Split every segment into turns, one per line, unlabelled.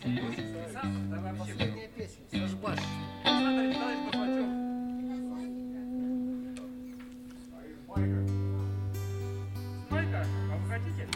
Последняя песня. Сашбаш.
Майка, а вы хотите?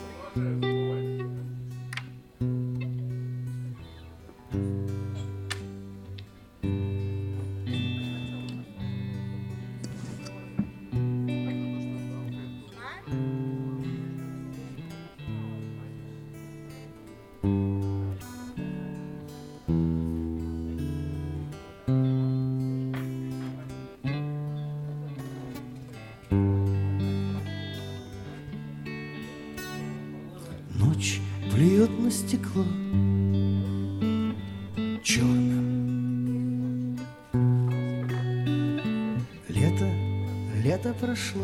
Ночь плюет на стекло черным. Лето прошло,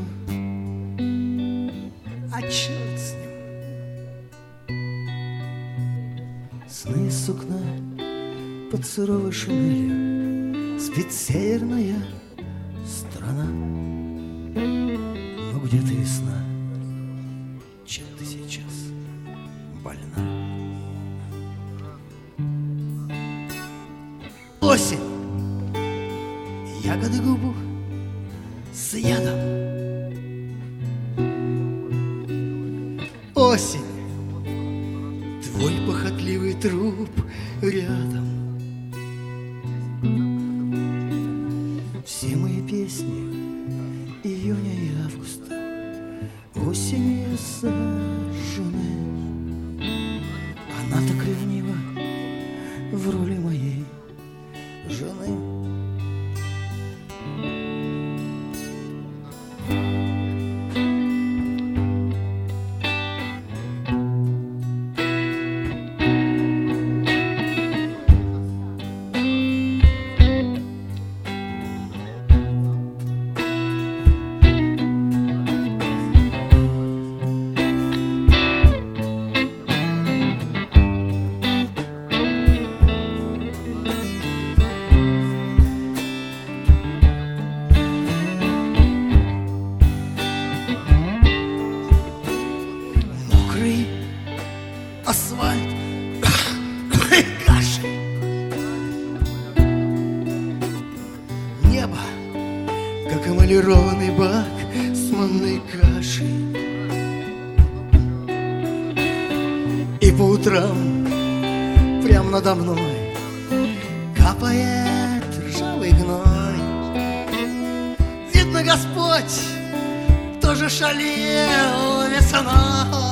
а черт с ним. Сны из сукна под суровой шинелью спит северная страна. Но где ты весна, чем ты сейчас больна? Осень, ягоды губу с ядом. Осень, твой похотливый труп рядом. Все мои песни июня и августа осенью сожжены. Она так ревнива в роли моей жены. Асфальт кашель. Небо, как эмалированный бак с манной кашей. И по утрам прямо надо мной капает ржавый гной. Видно, Господь тоже шалел весной.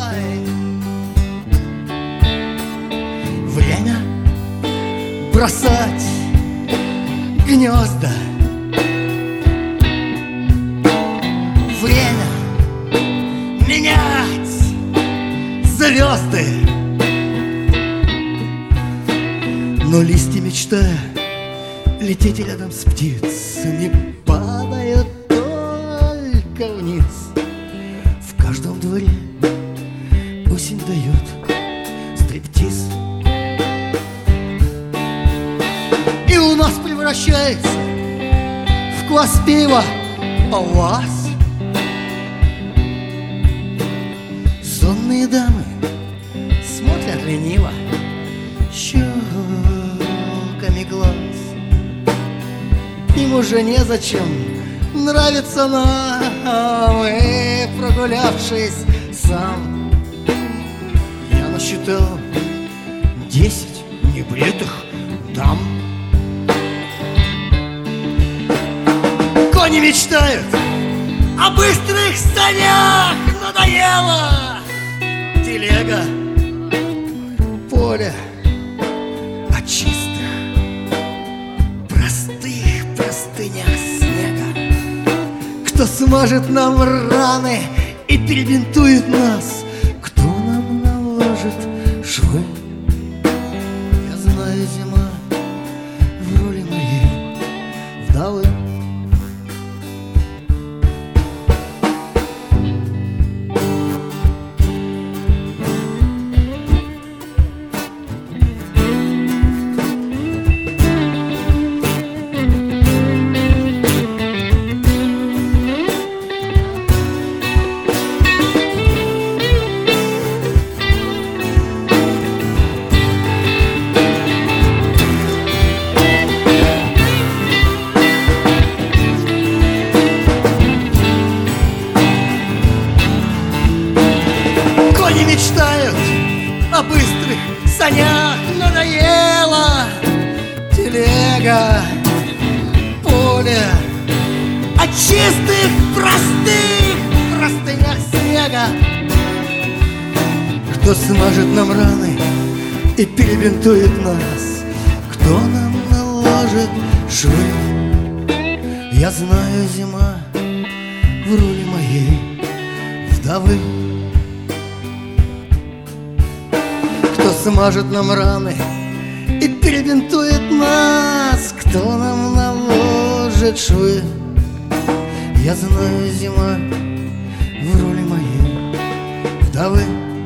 Время бросать гнезда. Время менять звезды. Но листья, мечтая лететь рядом с птицами, падают только вниз. В каждом дворе осень дает стриптиз. И у нас превращается в квас пива, а у вас сонные дамы смотрят лениво щелками глаз. Им уже незачем нравится нам, и прогулявшись сам, я насчитал 10 небритых дам. Кони мечтают о быстрых санях, надоело. Телега, поле, о чистых, простых простынях снега. Кто смажет нам раны и перебинтует нас, кто нам наложит швы. Я знаю, зима в роли моей вдовы. санях надоела телега, поле от чистых простых простынях снега. Кто смажет нам раны и перебинтует нас, кто нам наложит швы? Я знаю, зима в роли моей вдовы. Кто смажет нам раны и перебинтует нас, кто нам наложит швы? Я знаю, зима в роли моей вдовы.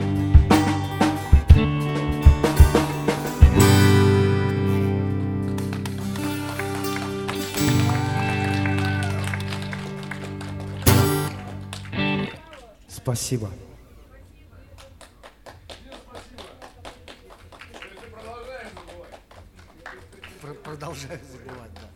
Спасибо. Продолжаю забывать, да.